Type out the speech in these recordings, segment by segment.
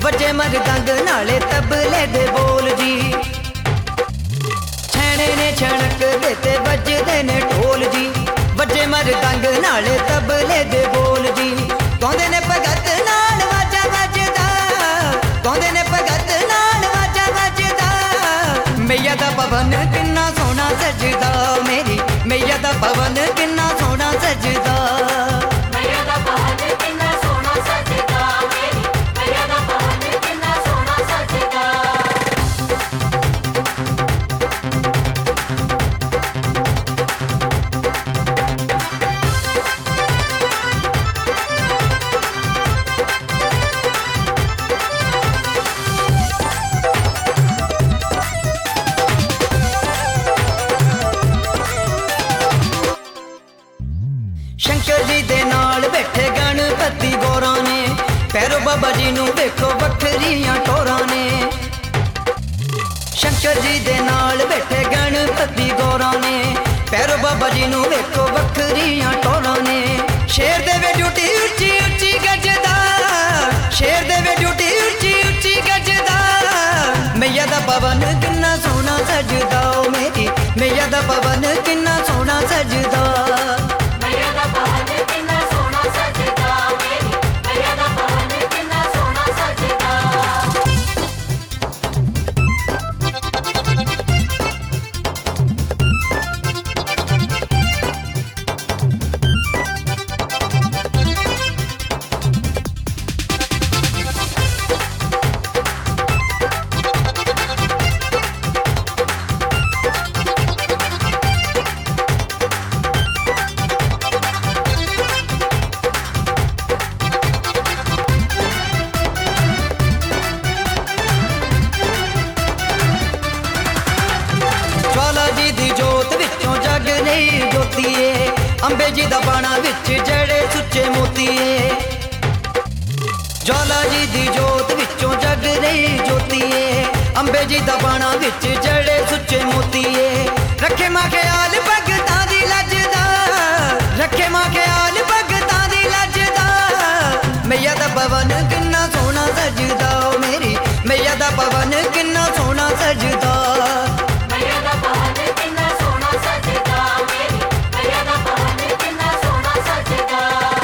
वजे मरदंग नाले तबले दे बोल जी। छैने ने छणक देते बजदे ने ढोल जी। वजे मरदंग नाले तबले दे बोल जी। गाउंदे ने भगत नाल वाजा वजदा, गाउंदे ने भगत नाल वाजा वजदा। मैया दा भवन किन्ना सोहना सजदा, मेरी मैया दा भवन किन्ना सोहना सजदा। मैया दा भवन किन्ना सोहना सजदा, मेरी मैया दा भवन किन्ना सोहना सजदा। शंकर जी दे नाल बैठे गणपति गौरा ने, भैरो बाबा जी नू देखो वखरियां टोरां ने। शंकर जी दे नाल बैठे गणपति गौरा ने, भैरो बाबा जी नू देखो वखरियां टोरां ने। शेर दे वे ड्यूटी उच्ची उच्ची गजदा, शेर दे वे ड्यूटी उच्ची उच्ची गजदा। मैया दा भवन किन्ना सोहना सजदा, मेरी मैया दा भवन किन्ना सोहना सजदा। मैया दा भवन किन्ना सोहना सजदा, मेरी मैया दा भवन किन्ना सोहना सजदा। ज्वाला जी दी जोत विचों जग नहीं जोतीए, अंबे जी दा बाणा विच जड़े सुच्चे मोतीए। ज्वाला जी दी जोत विचों जग नहीं जोतीए, अंबे जी दा बाणा विच जड़े सुच्चे मोतीए। रखे मां ख्याल भगतां दी लजदा, रखे मां ख्याल भगतां दी लजदा। मैया दा भवन किन्ना सोहना सजदा, मेरी मैया दा भवन किन्ना सोहना सजदा। मैया दा भवन किन्ना सोहना सजदा, मेरी मैया दा भवन किन्ना सोहना सजदा।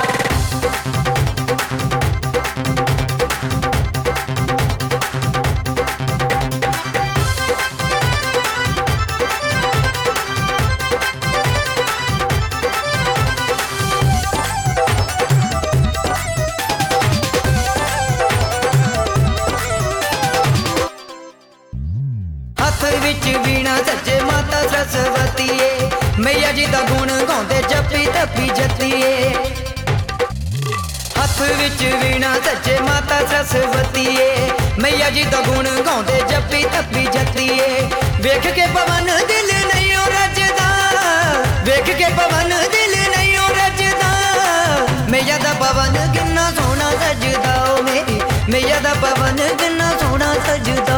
हथ विच वीणा सज्जे माता सरस्वतीए, मैया जी दा गुण गाउंदे जपी तपी जतीए। हथ विच वीणा सज्जे माता सरस्वतीए, मैया जी दा गुण गाउंदे जपी तपी जतीए। वेख के पवन दिल नहीं ओ रजदा, वेख के पवन दिल नहीं ओ रजदा। मैया दा भवन किन्ना सोहना सजदा, मेरी मैया दा भवन किन्ना सोहना सजदा।